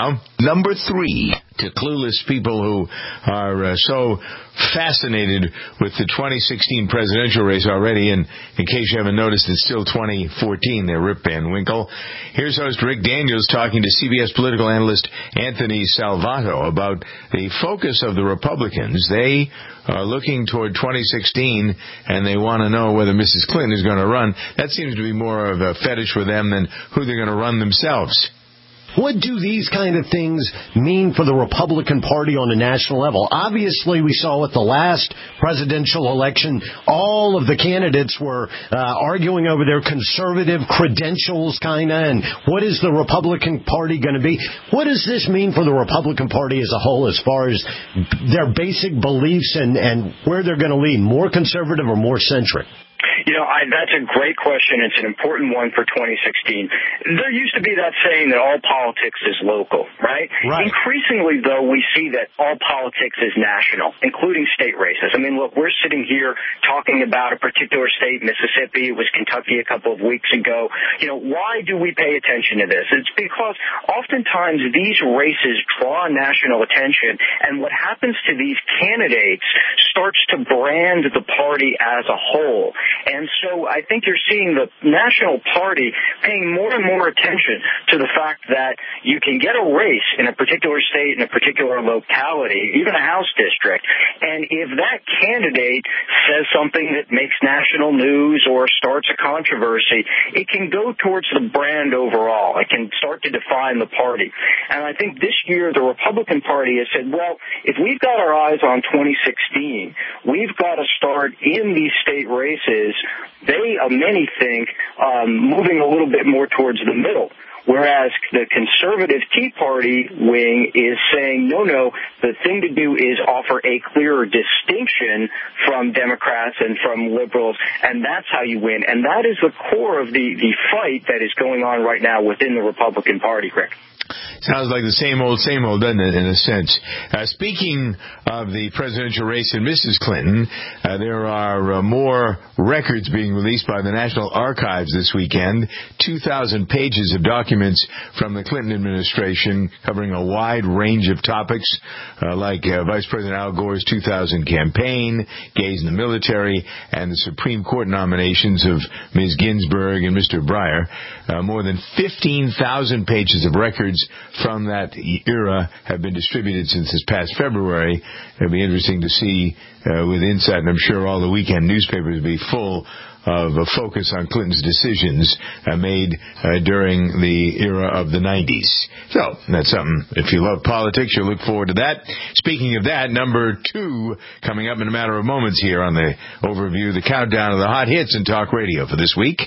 S7: Number three.
S5: To clueless people who are uh, so fascinated with the twenty sixteen presidential race already, and in case you haven't noticed, it's still twenty fourteen there, Rip Van Winkle. Here's host Rick Daniels talking to C B S political analyst Anthony Salvato about the focus of the Republicans. They are looking toward twenty sixteen, and they want to know whether Missus Clinton is going to run. That seems to be more of a fetish for them than who they're going to run themselves.
S10: What do these kind of things mean for the Republican Party on a national level? Obviously, we saw at the last presidential election, all of the candidates were uh, arguing over their conservative credentials, kind of, and what is the Republican Party going to be? What does this mean for the Republican Party as a whole as far as their basic beliefs and, and where they're going to lean, more conservative or more centric?
S15: You know, I, that's a great question. It's an important one for twenty sixteen. There used to be that saying that all politics is local, right? Right. Increasingly, though, we see that all politics is national, including state races. I mean, look, we're sitting here talking about a particular state, Mississippi. It was Kentucky a couple of weeks ago. You know, why do we pay attention to this? It's because oftentimes these races draw national attention, and what happens to these candidates starts to brand the party as a whole. And so I think you're seeing the national party paying more and more attention to the fact that you can get a race in a particular state, in a particular locality, even a House district, and if that candidate says something that makes national news or starts a controversy, it can go towards the brand overall. It can start to define the party. And I think this year the Republican Party has said, well, if we've got our eyes on twenty sixteen, we've got to start in these state races. They, uh, many think, um, moving a little bit more towards the middle, whereas the conservative Tea Party wing is saying, no, no, the thing to do is offer a clearer distinction from Democrats and from liberals, and that's how you win. And that is the core of the, the fight that is going on right now within the Republican Party, Rick.
S5: Sounds like the same old, same old, doesn't it, in a sense? Uh, speaking of the presidential race and Missus Clinton, uh, there are uh, more records being released by the National Archives this weekend. two thousand pages of documents from the Clinton administration covering a wide range of topics, uh, like uh, Vice President Al Gore's two thousand campaign, gays in the military, and the Supreme Court nominations of Miz Ginsburg and Mister Breyer. Uh, more than fifteen thousand pages of records from that era have been distributed since this past February. It'll be interesting to see uh, with insight, and I'm sure all the weekend newspapers will be full of a focus on Clinton's decisions uh, made uh, during the era of the nineties. So, that's something. If you love politics, you'll look forward to that. Speaking of that, number two, coming up in a matter of moments here on the overview, the countdown of the hot hits in talk radio for this week.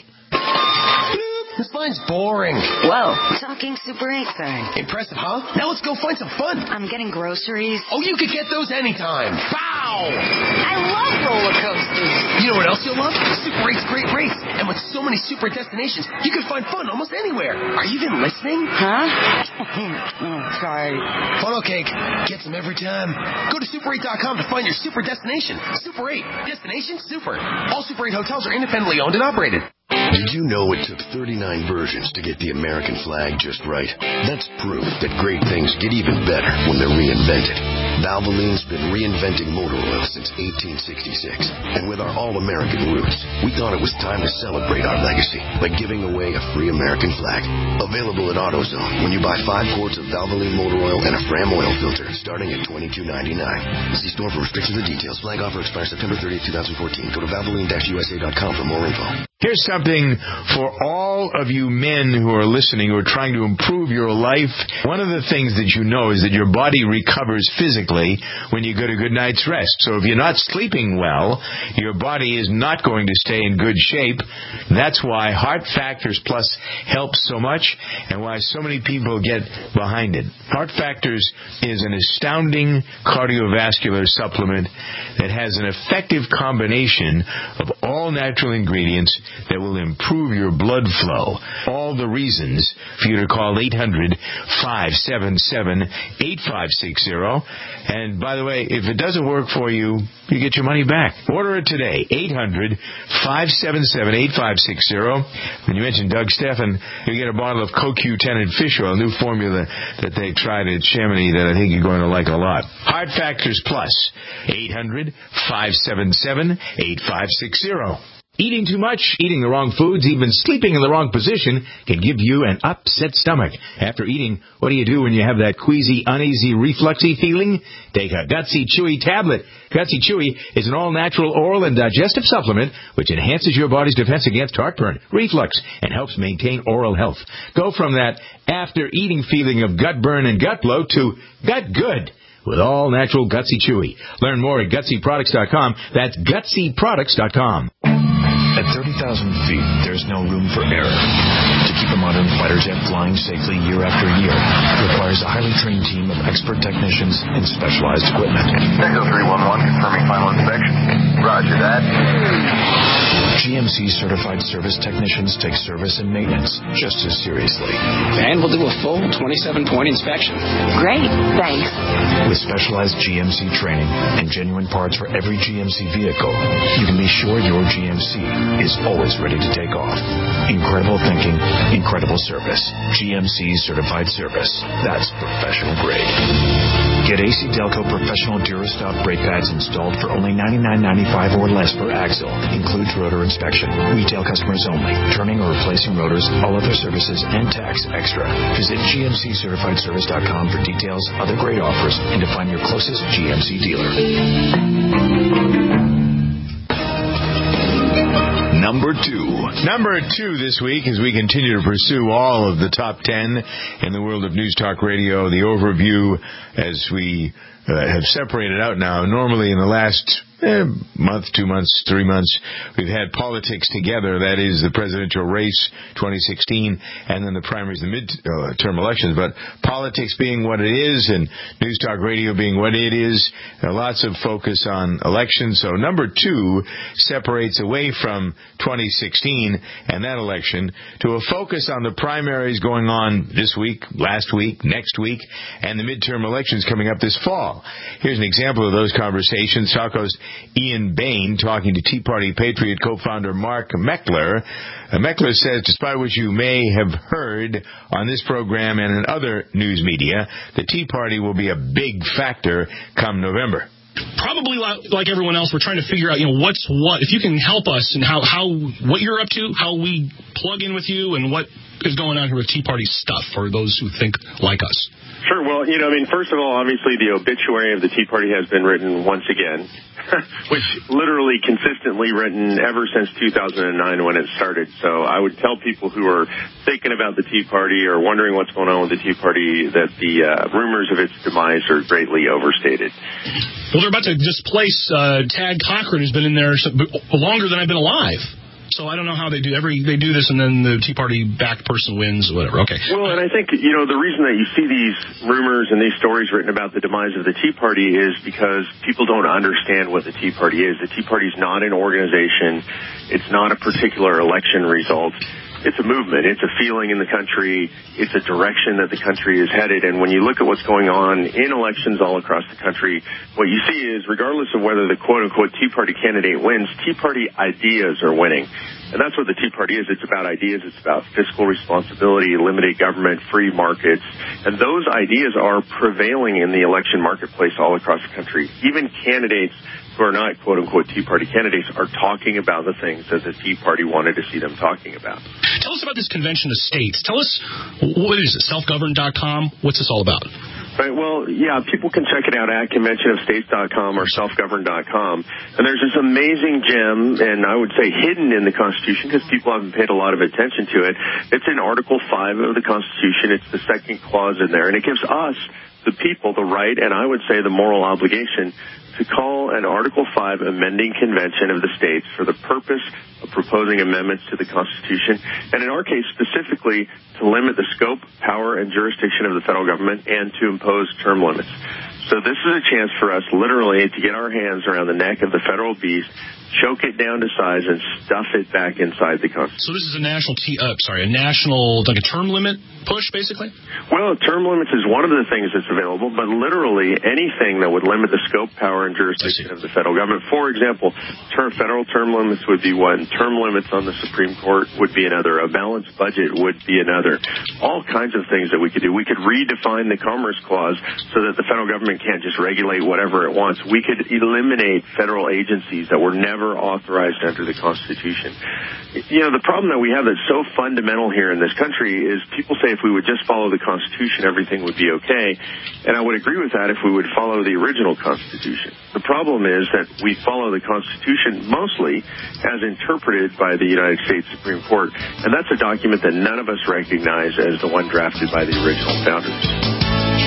S10: This line's boring.
S16: Whoa. Talking Super eight thing.
S10: Impressive, huh? Now let's go find some fun.
S16: I'm getting groceries.
S10: Oh, you could get those anytime. Pow!
S16: I love roller coasters.
S10: You know what else you'll love? Super eight's great rates. And with so many super destinations, you can find fun almost anywhere. Are you even listening?
S16: Huh? oh, sorry.
S10: Funnel cake. Gets them every time. Go to super eight dot com to find your super destination. Super eight. Destination super. All Super eight hotels are independently owned and operated.
S23: Did you know it took thirty-nine versions to get the American flag just right? That's proof that great things get even better when they're reinvented. Valvoline's been reinventing motor oil since eighteen sixty-six. And with our all-American roots, we thought it was time to celebrate our legacy by giving away a free American flag. Available at AutoZone when you buy five quarts of Valvoline motor oil and a Fram oil filter starting at twenty-two ninety-nine. See store for restrictions and details. Flag offer expires September thirtieth, twenty fourteen. Go to valvoline dash u s a dot com for more info.
S5: Here's something for all of you men who are listening, who are trying to improve your life. One of the things that you know is that your body recovers physically when you get a good night's rest. So if you're not sleeping well, your body is not going to stay in good shape. That's why Heart Factors Plus helps so much and why so many people get behind it. Heart Factors is an astounding cardiovascular supplement that has an effective combination of all natural ingredients that will improve your blood flow. All the reasons for you to call eight hundred, five seven seven, eight five six zero. And by the way, if it doesn't work for you, you get your money back. Order it today, eight hundred, five seven seven, eight five six zero. When you mention Doug Steffen, you get a bottle of Co Q ten and fish oil, a new formula that they tried at Chamonix that I think you're going to like a lot. Heart Factors Plus, eight hundred, five seven seven, eight five six zero. Eating too much, eating the wrong foods, even sleeping in the wrong position can give you an upset stomach. After eating, what do you do when you have that queasy, uneasy, refluxy feeling? Take a Gutsy Chewy tablet. Gutsy Chewy is an all-natural oral and digestive supplement which enhances your body's defense against heartburn, reflux, and helps maintain oral health. Go from that after-eating feeling of gut burn and gut bloat to gut good with all-natural Gutsy Chewy. Learn more at gutsy products dot com. That's gutsy products dot com.
S3: At thirty thousand feet, there's no room for error. To keep a modern fighter jet flying safely year after year requires a highly trained team of expert technicians and specialized equipment.
S4: Echo three one one, confirming final inspection. Roger that.
S3: G M C certified service technicians take service and maintenance just as seriously.
S13: And we'll do a full twenty-seven point inspection.
S14: Great, thanks.
S3: With specialized G M C training and genuine parts for every G M C vehicle, you can be sure your G M C is always ready to take off. Incredible thinking, incredible service. G M C certified service. That's professional grade. Get A C Delco professional Durastop brake pads installed for only ninety-nine ninety-five or less per axle. Includes rotor inspection. Retail customers only. Turning or replacing rotors, all other services, and tax extra. Visit G M C certified service dot com for details, other great offers, and to find your closest G M C dealer.
S5: Number two. Number two this week as we continue to pursue all of the top ten in the world of News Talk Radio. The overview as we uh, have separated out now. Normally in the last eh, month, two months, three months, we've had politics together. That is the presidential race, twenty sixteen, and then the primaries, the midterm elections. But politics being what it is, and News Talk Radio being what it is, uh, lots of focus on elections. So number two separates away from twenty sixteen and that election to a focus on the primaries going on this week, last week, next week, and the midterm elections coming up this fall. Here's an example of those conversations. Talco's Ian Bain talking to Tea Party Patriot co-founder Mark Meckler. Uh, Meckler says, despite what you may have heard on this program and in other news media, the Tea Party will be a big factor come November.
S7: Probably like everyone else, we're trying to figure out, you know, what's what. If you can help us and how, how what you're up to, how we plug in with you, and what is going on here with Tea Party stuff for those who think like us.
S17: Sure. Well, you know, I mean, first of all, obviously the obituary of the Tea Party has been written once again, which literally consistently written ever since two thousand nine when it started. So I would tell people who are thinking about the Tea Party or wondering what's going on with the Tea Party that the uh, rumors of its demise are greatly overstated.
S7: Well, they're about to displace uh, Tad Cochran, who's been in there longer than I've been alive. So I don't know how they do every they do this, and then the Tea Party backed person wins, or whatever. Okay.
S17: Well, and I think, you know, the reason that you see these rumors and these stories written about the demise of the Tea Party is because people don't understand what the Tea Party is. The Tea Party is not an organization. It's not a particular election result. It's a movement. It's a feeling in the country. It's a direction that the country is headed. And when you look at what's going on in elections all across the country, what you see is, regardless of whether the quote-unquote Tea Party candidate wins, Tea Party ideas are winning. And that's what the Tea Party is. It's about ideas. It's about fiscal responsibility, limited government, free markets. And those ideas are prevailing in the election marketplace all across the country. Even candidates who are not quote-unquote Tea Party candidates are talking about the things that the Tea Party wanted to see them talking about.
S7: Tell us about this convention of states. Tell us, what is it, self govern dot com? What's this all about?
S17: Right, well, yeah, people can check it out at convention of states dot com or self govern dot com. And there's this amazing gem, and I would say hidden in the Constitution because people haven't paid a lot of attention to it. It's in Article five of the Constitution. It's the second clause in there, and it gives us, the people, the right, and I would say the moral obligation to call an Article five amending convention of the states for the purpose of proposing amendments to the Constitution, and in our case specifically to limit the scope, power, and jurisdiction of the federal government and to impose term limits. So this is a chance for us literally to get our hands around the neck of the federal beast, choke it down to size, and stuff it back inside the Constitution.
S7: So this is a national, t- uh, sorry, a national, like a term limit push, basically?
S17: Well, term limits is one of the things that's available, but literally anything that would limit the scope, power, and jurisdiction of the federal government. For example, term, federal term limits would be one. Term limits on the Supreme Court would be another. A balanced budget would be another. All kinds of things that we could do. We could redefine the Commerce Clause so that the federal government can't just regulate whatever it wants. We could eliminate federal agencies that were never authorized under the Constitution. You know, the problem that we have that's so fundamental here in this country is people say if we would just follow the Constitution, everything would be okay. And I would agree with that if we would follow the original Constitution. The problem is that we follow the Constitution mostly as interpreted by the United States Supreme Court. And that's a document that none of us recognize as the one drafted by the original founders.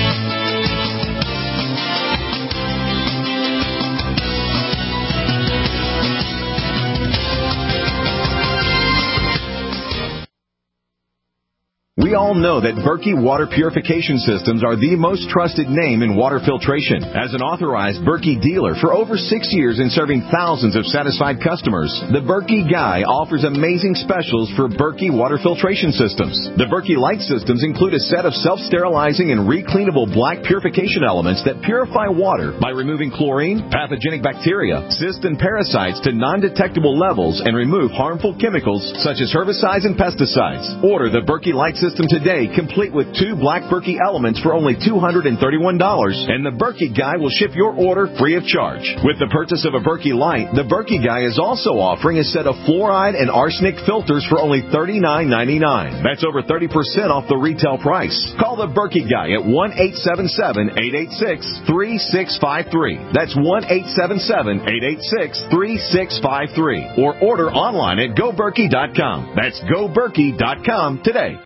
S12: We all know that Berkey Water Purification Systems are the most trusted name in water filtration. As an authorized Berkey dealer for over six years and serving thousands of satisfied customers, the Berkey Guy offers amazing specials for Berkey Water Filtration Systems. The Berkey Light Systems include a set of self-sterilizing and recleanable black purification elements that purify water by removing chlorine, pathogenic bacteria, cysts, and parasites to non-detectable levels and remove harmful chemicals such as herbicides and pesticides. Order the Berkey Light System today, complete with two black Berkey elements for only two hundred thirty-one dollars, and the Berkey Guy will ship your order free of charge. With the purchase of a Berkey Light, the Berkey Guy is also offering a set of fluoride and arsenic filters for only thirty-nine ninety-nine. That's over thirty percent off the retail price. Call the Berkey Guy at one eight seven seven, eight eight six, three six five three. That's one eight seven seven, eight eight six, three six five three. Or order online at go berkey dot com. That's go berkey dot com today.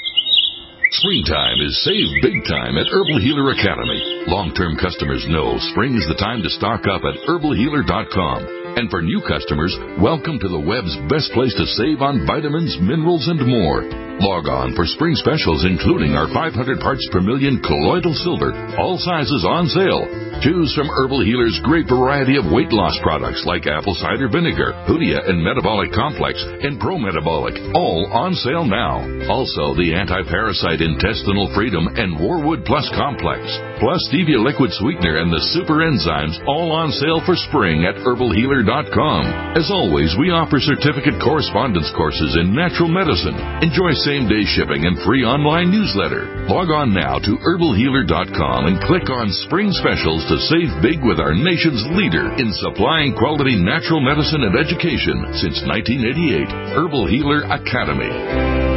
S18: Springtime is save big time at Herbal Healer Academy. Long-term customers know spring is the time to stock up at herbal healer dot com. And for new customers, welcome to the web's best place to save on vitamins, minerals, and more. Log on for spring specials, including our five hundred parts per million colloidal silver, all sizes on sale. Choose from Herbal Healer's great variety of weight loss products like apple cider vinegar, Hoodia and Metabolic Complex, and Pro Metabolic, all on sale now. Also, the anti-parasite Intestinal Freedom and Warwood Plus Complex, plus Stevia Liquid Sweetener and the Super Enzymes, all on sale for spring at herbal healer dot com. As always, we offer certificate correspondence courses in natural medicine. Enjoy same-day shipping and free online newsletter. Log on now to herbal healer dot com and click on Spring Specials to save big with our nation's leader in supplying quality natural medicine and education since nineteen eighty-eight, Herbal Healer Academy.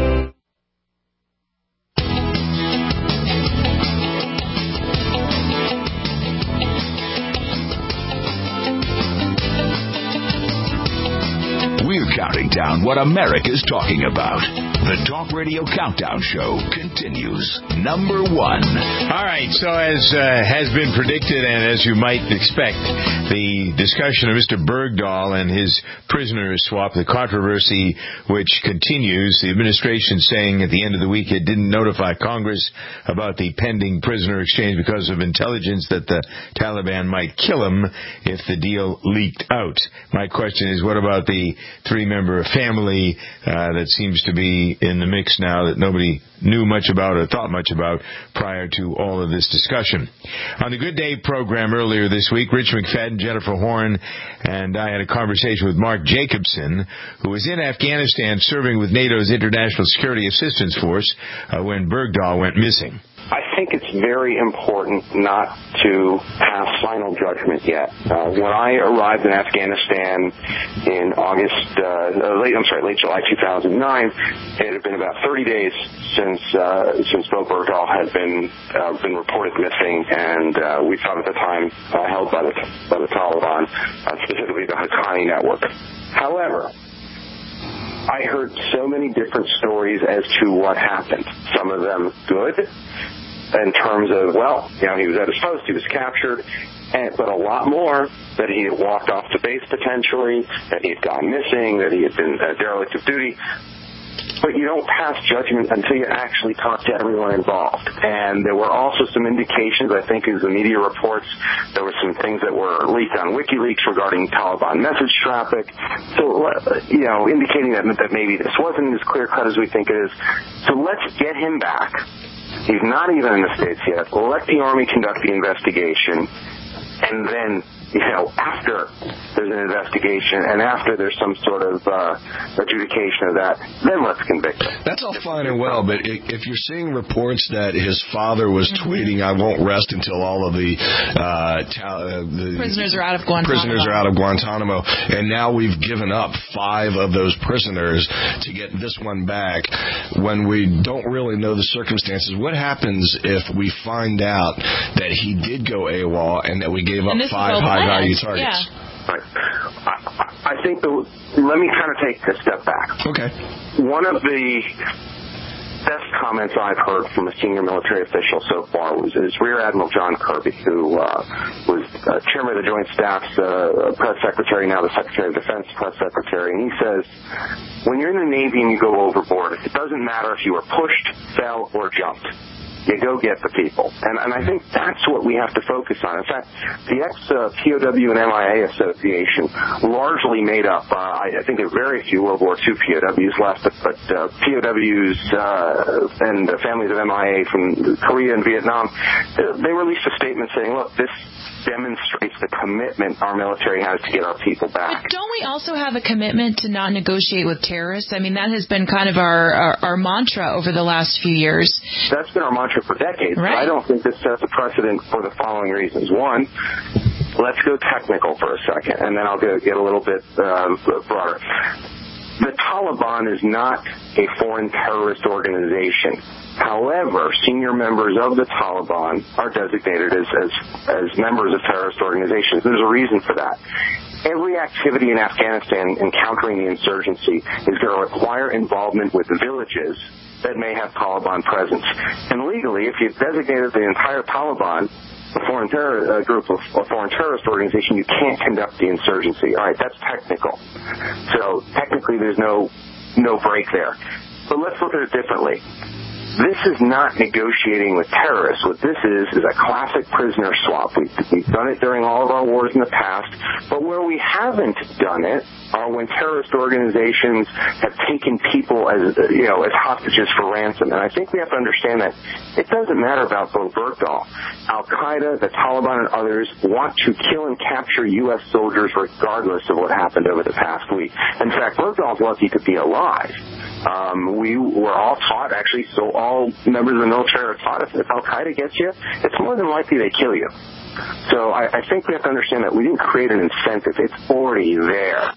S3: We're counting down what America's talking about. The Talk Radio Countdown Show continues. Number one.
S5: All right, so as uh, has been predicted and as you might expect, the discussion of Mister Bergdahl and his prisoner swap, the controversy which continues, the administration saying at the end of the week it didn't notify Congress about the pending prisoner exchange because of intelligence that the Taliban might kill him if the deal leaked out. My question is, what about the three-member family uh, that seems to be in the mix now that nobody knew much about or thought much about prior to all of this discussion? On the Good Day program earlier this week, Rich McFadden, Jennifer Horn, and I had a conversation with Mark Jacobson, who was in Afghanistan serving with NATO's International Security Assistance Force uh, when Bergdahl went missing.
S19: I think it's very important not to pass final judgment yet. Uh, when I arrived in Afghanistan in August, uh, late, I'm sorry, late July two thousand nine, it had been about thirty days since uh, since Bill Bergdahl had been uh, been reported missing, and uh, we thought at the time uh, held by the by the Taliban, uh, specifically the Haqqani network. However, I heard so many different stories as to what happened. Some of them good, in terms of, well, you know, he was at his post, he was captured, and, but a lot more that he had walked off the base potentially, that he had gone missing, that he had been a derelict of duty. but you don't pass judgment until you actually talk to everyone involved. And there were also some indications, I think, as the media reports, there were some things that were leaked on WikiLeaks regarding Taliban message traffic. So, you know, indicating that, that maybe this wasn't as clear-cut as we think it is. So let's get him back. He's not even in the States yet. Let the Army conduct the investigation. And then, you know, after there's an investigation and after there's some sort of uh, adjudication of that, then let's convict him.
S8: That's all fine and well, but if you're seeing reports that his father was tweeting, "I won't rest until all of the, uh, ta- the
S9: prisoners are out of Guantanamo.
S8: Prisoners are out of Guantanamo," and now we've given up five of those prisoners to get this one back, when we don't really know the circumstances. What happens if we find out that he did go AWOL and that we gave up five high-value targets?
S9: Yeah.
S19: Right. I, I think the, let me kind of take a step back.
S8: Okay.
S19: One of the best comments I've heard from a senior military official so far was is Rear Admiral John Kirby, who uh, was uh, chairman of the Joint Staff's uh, press secretary, now the Secretary of Defense press secretary, and he says, when you're in the Navy and you go overboard, it doesn't matter if you were pushed, fell, or jumped. You go get the people. And, and I think that's what we have to focus on. In fact, the ex-P O W and M I A Association largely made up, uh, I, I think there are very few World War Two P O Ws left, but, but uh, P O Ws uh, and the families of M I A from Korea and Vietnam, they released a statement saying, look, this demonstrates the commitment our military has to get our people back.
S9: But don't we also have a commitment to not negotiate with terrorists? I mean, that has been kind of our, our, our mantra over the last few years.
S19: That's been our mantra for decades.
S9: Right.
S19: I don't think this sets a precedent for the following reasons. One, let's go technical for a second, and then I'll get, get a little bit uh, broader. The Taliban is not a foreign terrorist organization. However, senior members of the Taliban are designated as, as, as members of terrorist organizations. There's a reason for that. Every activity in Afghanistan in countering the insurgency is going to require involvement with villages that may have Taliban presence. And legally, if you've designated the entire Taliban a foreign terror, a group of a foreign terrorist organization, you can't conduct the insurgency. All right, that's technical. So technically, there's no no break there. But let's look at it differently. This is not negotiating with terrorists. What this is is a classic prisoner swap. We've, we've done it during all of our wars in the past, but where we haven't done it are when terrorist organizations have taken people as, you know, as hostages for ransom. And I think we have to understand that it doesn't matter about Bo Bergdahl. Al-Qaeda, the Taliban, and others want to kill and capture U S soldiers regardless of what happened over the past week. In fact, Bergdahl's lucky to be alive. Um, we were all taught, actually, so all members of the military are taught, if, if Al-Qaeda gets you, it's more than likely they kill you. So I, I think we have to understand that we didn't create an incentive. It's already there.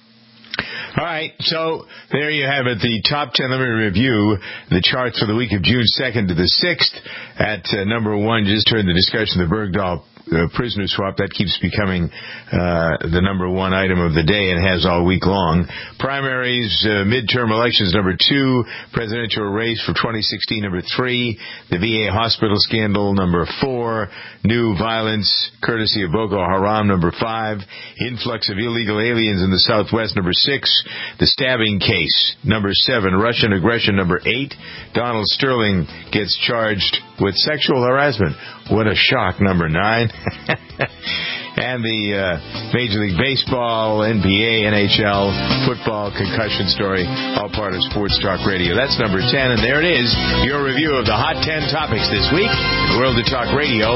S5: All right, so there you have it, the top ten. Let me review the charts for the week of June second to the sixth. At uh, number one, just heard the discussion of the Bergdahl uh, prisoner swap. That keeps becoming uh, the number one item of the day and has all week long. Primaries, uh, midterm elections, number two. Presidential race for twenty sixteen, number three. The V A hospital scandal, number four. New violence, courtesy of Boko Haram, number five. Influx of illegal aliens in the Southwest, number six. The stabbing case, number seven. Russian aggression, number eight. Donald Sterling gets charged with sexual harassment. What a shock, number nine. And the uh, Major League Baseball, N B A, N H L, football, concussion story, all part of Sports Talk Radio. That's number ten, and there it is, your review of the Hot ten topics this week in the World of Talk Radio.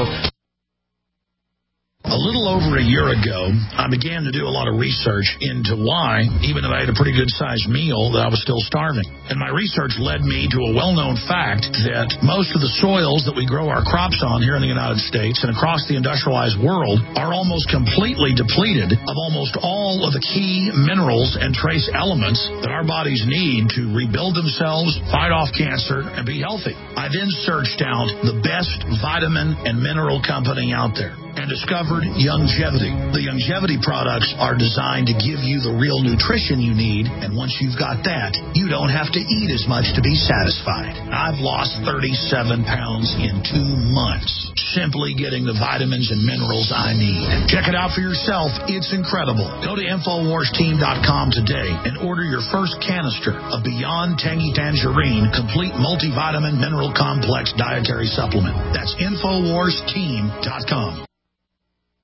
S11: A little over a year ago, I began to do a lot of research into why, even if I had a pretty good-sized meal, that I was still starving. And my research led me to a well-known fact that most of the soils that we grow our crops on here in the United States and across the industrialized world are almost completely depleted of almost all of the key minerals and trace elements that our bodies need to rebuild themselves, fight off cancer, and be healthy. I then searched out the best vitamin and mineral company out there. and discovered Youngevity. The Youngevity products are designed to give you the real nutrition you need, and once you've got that, you don't have to eat as much to be satisfied. I've lost thirty-seven pounds in two months, simply getting the vitamins and minerals I need. Check it out for yourself. It's incredible. Go to Infowars Team dot com today and order your first canister of Beyond Tangy Tangerine Complete Multivitamin Mineral Complex Dietary Supplement. That's Infowars Team dot com.